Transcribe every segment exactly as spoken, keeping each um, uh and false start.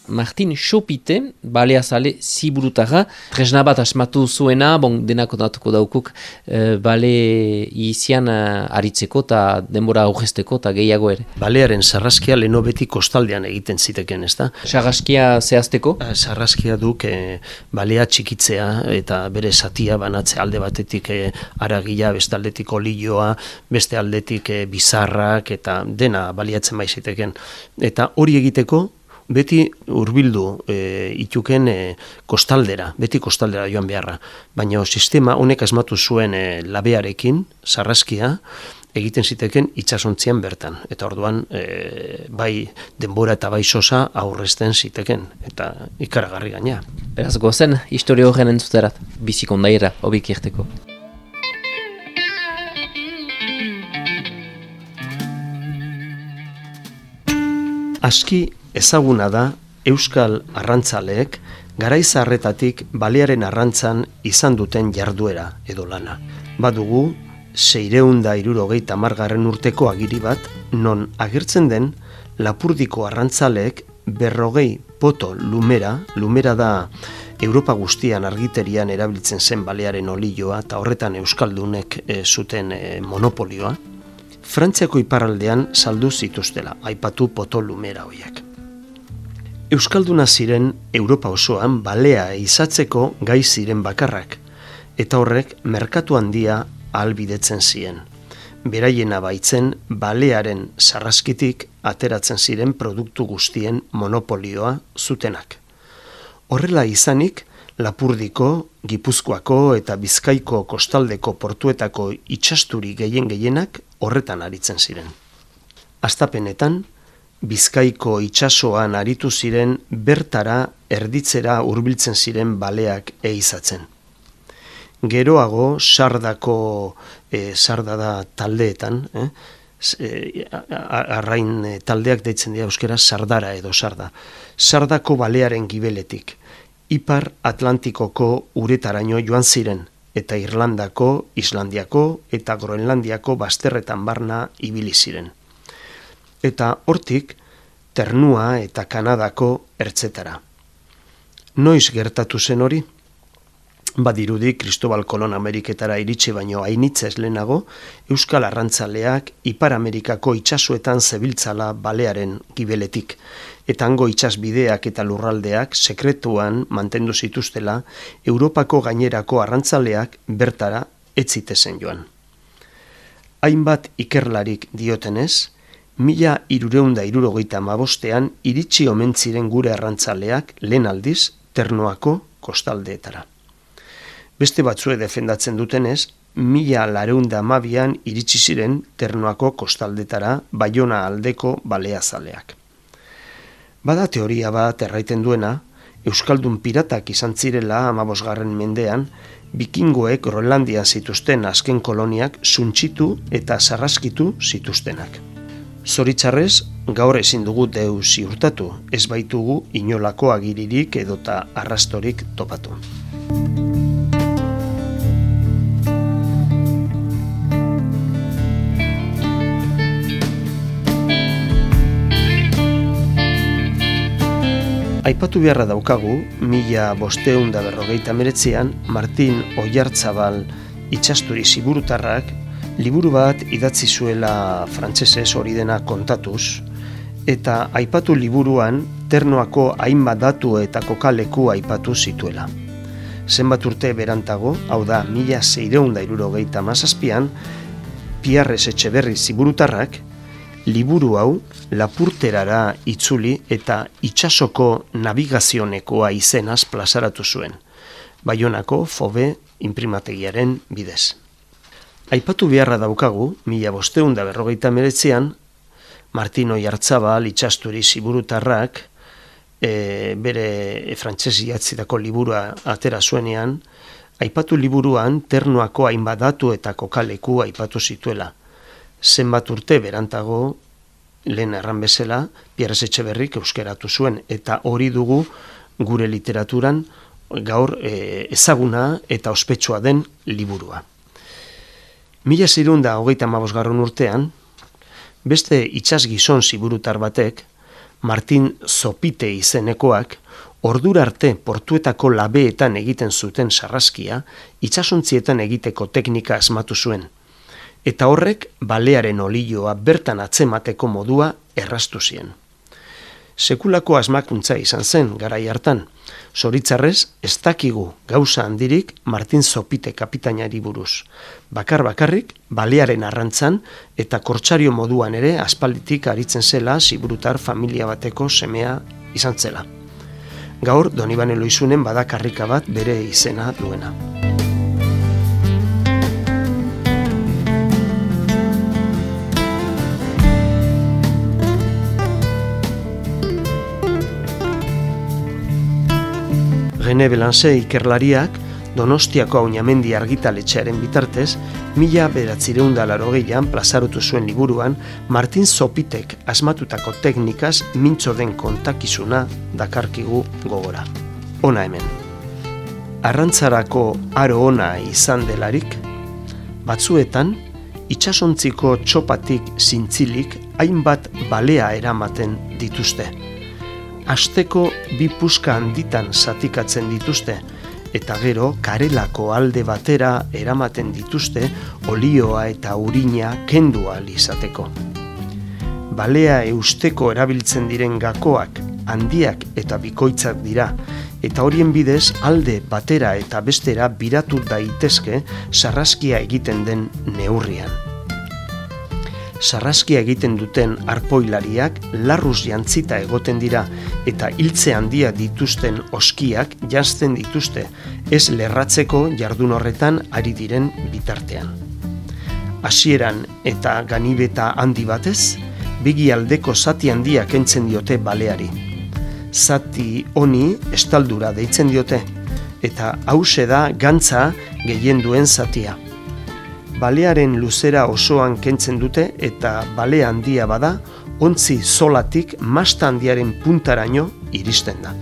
Martin Xopite, baleazale ziburutarra, tresna bat asmatu zuena, bon, denako natuko daukuk, e, bale izian aritzeko eta denbora aurrezteko eta gehiago ere. Balearen sarraskia leno beti kostaldean egiten ziteken, ez da? Sarraskia zehazteko? Sarraskia duk e, balea txikitzea eta bere zatia banatzea alde batetik e, aragia, beste aldetik olioa, beste aldetik e, bizarrak eta dena baliatzen bai ziteken. Eta hori egiteko, beti hurbildu e, ituken e, kostaldera, beti kostaldera joan beharra. Baina sistema honek asmatu zuen e, labearekin, sarraskia, egiten ziteken itsasontzian bertan. Eta orduan, e, bai denbora eta bai sosa aurrezten ziteken. Eta ikaragarri gaina. Beraz gozen, historio horren entzuterat, bizikondaira, hobik irteko. Aski ezaguna da euskal arrantzaleek garaizarretatik balearen arrantzan izan duten jarduera edo lana. Badugu seiehun eta hirurogeita hamargarren urteko agiri bat non agertzen den Lapurdiko arrantzaleek berrogei poto lumera, lumera da Europa guztian argiterian erabiltzen zen balearen olioa eta horretan euskaldunek e, zuten e, monopolioa, Frantziako iparraldean saldu zituztela, aipatu poto lumera horiek. Euskalduna ziren Europa osoan balea izatzeko gai ziren bakarrak, eta horrek merkatu handia ahalbidetzen ziren. Beraiena baitzen balearen sarraskitik ateratzen ziren produktu guztien monopolioa zutenak. Horrela izanik, Lapurdiko, Gipuzkoako eta Bizkaiko kostaldeko portuetako itsasturi gehien gehienak horretan aritzen ziren. Hastapenetan, Bizkaiko itsasoan aritu ziren bertara erditzera hurbiltzen ziren baleak ehizatzen. Geroago, sardako, e, sarda da taldeetan, eh? e, arrain e, taldeak deitzen dira euskera sardara edo sarda. Sardako balearen gibeletik, Ipar Atlantikoko uretaraino joan ziren, eta Irlandako, Islandiako eta Groenlandiako bazterretan barna ibili ziren. Eta hortik, Ternua eta Kanadako ertzetara. Noiz gertatu zen hori? Badirudi Kristobal Kolon Ameriketara iritsi baino hainitzez lehenago, Euskal arrantzaleak Ipar Amerikako itsasoetan zebiltzala balearen gibeletik, eta hango itsasbideak eta lurraldeak sekretuan mantendu zituztela Europako gainerako arrantzaleak bertara ez zitezen joan. Hainbat ikerlarik diotenez, mila hirurehun eta hirurogeita hamabostean iritsi omen ziren gure arrantzaleak lehen aldiz Ternuako kostaldeetara. Beste batzue defendatzen dutenez, mila laurehun eta hamabian iritsi ziren Ternuako kostaldetara Baiona aldeko baleazaleak. Bada teoria bat erraiten duena, euskaldun piratak izan zirela hamabosgarren mendean, bikingoek Groenlandian zituzten azken koloniak suntsitu eta sarraskitu zituztenak. Zoritzarrez, gaur ezin dugu deus ziurtatu, ez baitugu inolako agiririk edota arrastorik topatu. Aipatu beharra daukagu, mila bosteun da berrogeita meretzean, Martin Oiartzabal itsasturi ziburutarrak liburu bat idatzi zuela frantsesez hori dena kontatuz, eta aipatu liburuan Ternuako hainbat datu eta kokaleku aipatu zituela. Zenbat urte berantago, hau da mila seiehun eta hirurogeita hamazazpian, Pierres Etxeberri ziburutarrak liburu hau Lapurterara itzuli eta itsasoko navigazionekoa izenaz plazaratu zuen, Baionako Fobe inprimategiaren bidez. Aipatu beharra daukagu, mila bosteun da berrogeita meretzean, Martin Oiartzabal itsasturi ziburutarrak e, bere frantses idatzitako liburua atera zuenean, aipatu liburuan Ternuako hainbat datu eta kokaleku aipatu zituela. Zenbat urte berantago, lehen erran bezala, Pierres Etxeberrik euskeratu zuen, eta hori dugu gure literaturan gaur e, ezaguna eta ospetsua den liburua. Mila zirunda hogeita hamabosgarren urtean, beste itsas gizon ziburutar batek, Martin Zopite izenekoak, ordura arte portuetako labeetan egiten zuten sarraskia, itsasontzietan egiteko teknika asmatu zuen. Eta horrek balearen olioa bertan atzemateko modua erraztu zien. Sekulako asmakuntza izan zen garai hartan. Zoritzarrez, ez dakigu gauza handirik Martin Zopite kapitainari buruz. Bakar bakarrik, balearen arrantzan eta kortsario moduan ere aspalditik aritzen zela ziburutar familia bateko semea izan zela. Gaur, Donibane Loizunen badakarrika bat bere izena duena. René Belanze ikerlariak Donostiako Aunamendi argitaletxearen bitartez, mila bederatziehun eta laurogeian plazarotu zuen liburuan Martin Zopitek asmatutako teknikaz mintzo den kontakizuna dakarkigu gogora. Hona hemen. Arrantzarako aro ona izan delarik, batzuetan itsasontziko txopatik zintzilik hainbat balea eramaten dituzte. Asteko bi puska handitan zatikatzen dituzte, eta gero karelako alde batera eramaten dituzte olioa eta urina kendu ahal izateko. Balea eusteko erabiltzen diren gakoak handiak eta bikoitzak dira, eta horien bidez alde batera eta bestera biratu daitezke sarraskia egiten den neurrian. Sarraskia egiten duten arpoilariak larruz jantzita egoten dira eta hiltze handia dituzten oskiak janzten dituzte, ez lerratzeko jardun horretan ari diren bitartean. Hasieran eta ganibeta handi batez, begi aldeko zati handia kentzen diote baleari. Zati honi estaldura deitzen diote, eta hause da gantza gehien duen zatia. Balearen luzera osoan kentzen dute eta bale handia bada, ontzi zolatik masta handiaren puntaraino iristen da.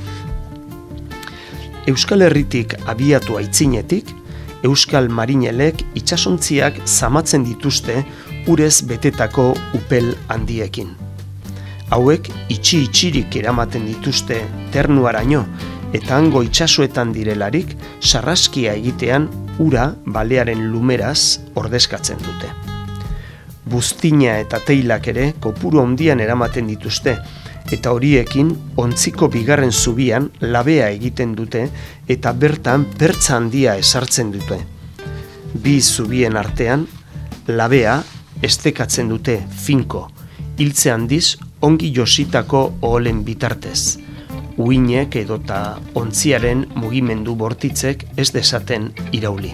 Euskal Herritik abiatu aitzinetik, Euskal Marinelek itsasontziak zamatzen dituzte urez betetako upel handiekin. Hauek itxi-itxirik eramaten dituzte ternuaraino, eta hango itsasoetan direlarik sarraskia egitean ura balearen lumeraz ordezkatzen dute. Buztina eta teilak ere kopuru handian eramaten dituzte, eta horiekin ontziko bigarren zubian labea egiten dute eta bertan pertza handia ezartzen dute. Bi zubien artean labea estekatzen dute finko, hiltze handiz ongi jositako oholen bitartez. Uinek edota ontziaren mugimendu bortitzek ez dezaten irauli.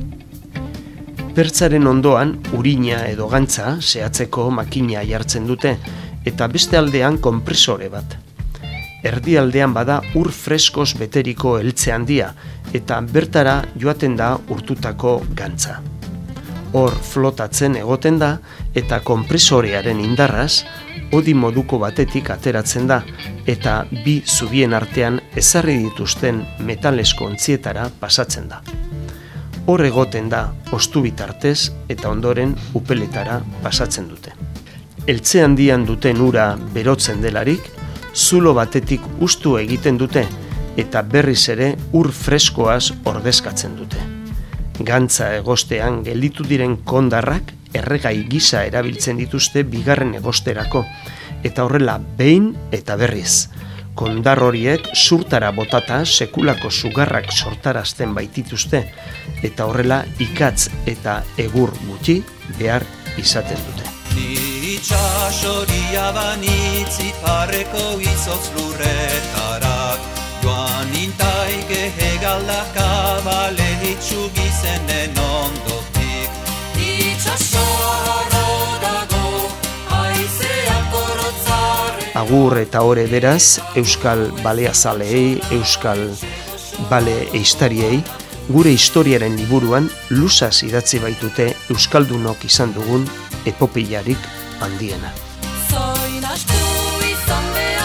Pertzaren ondoan urina edo gantza zehatzeko makina jartzen dute eta beste aldean konpresore bat. Erdialdean bada ur freskoz beteriko heltze handia eta bertara joaten da urtutako gantza. Hor flotatzen egoten da eta konpresorearen indarraz hodi moduko batetik ateratzen da eta bi zubien artean ezarri dituzten metalesko ontzietara pasatzen da. Hor egoten da ostu bitartez eta ondoren upeletara pasatzen dute. Eltze handian duten ura berotzen delarik, zulo batetik ustu egiten dute eta berriz ere ur freskoaz ordezkatzen dute. Gantza egostean gelditu diren kondarrak erregai gisa erabiltzen dituzte bigarren egosterako, eta horrela behin eta berriz. Kondar horiek zurtara botata sekulako sugarrak sortarazten baitituzte, eta horrela ikatz eta egur gutxi behar izaten dute. Itxasoria banitz iparreko izotz lurretarak, joan intaike hegaldaka balenitxu gizenen ondotik. Itxasoro dago, aizeak borotzarre. Agur eta ore beraz, Euskal Baleazaleei, Euskal Bale Eistariei, gure historiaren liburuan luzaz idatzi baitute Euskaldunok izan dugun epopeiarik handiena. Zoin astu izan behar.